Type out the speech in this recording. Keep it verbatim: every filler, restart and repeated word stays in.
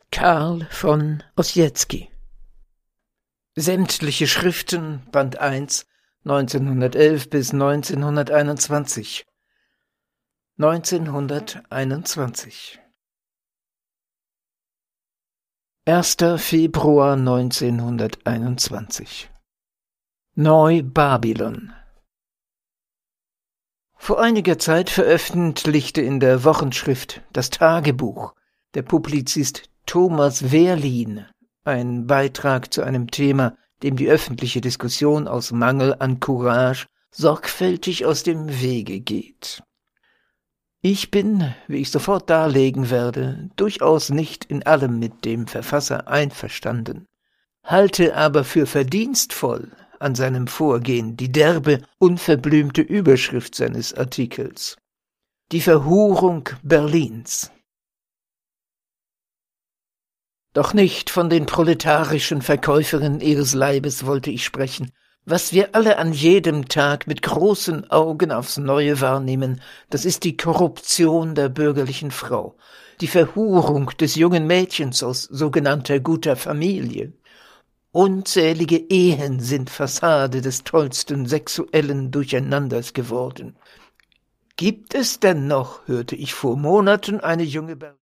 Karl von Ossietzky. Sämtliche Schriften, Band eins, neunzehnhundertelf bis neunzehnhunderteinundzwanzig. neunzehnhunderteinundzwanzig. erster Februar neunzehnhunderteinundzwanzig. Neu-Babylon. Vor einiger Zeit veröffentlichte in der Wochenschrift Das Tagebuch der Publizist Thomas Wehrlin ein Beitrag zu einem Thema, dem die öffentliche Diskussion aus Mangel an Courage sorgfältig aus dem Wege geht. Ich bin, wie ich sofort darlegen werde, durchaus nicht in allem mit dem Verfasser einverstanden, halte aber für verdienstvoll an seinem Vorgehen die derbe, unverblümte Überschrift seines Artikels: Die Verhurung Berlins. Doch nicht von den proletarischen Verkäuferinnen ihres Leibes wollte ich sprechen. Was wir alle an jedem Tag mit großen Augen aufs Neue wahrnehmen, das ist die Korruption der bürgerlichen Frau, die Verhurung des jungen Mädchens aus sogenannter guter Familie. Unzählige Ehen sind Fassade des tollsten sexuellen Durcheinanders geworden. Gibt es denn noch, hörte ich vor Monaten, eine junge Ber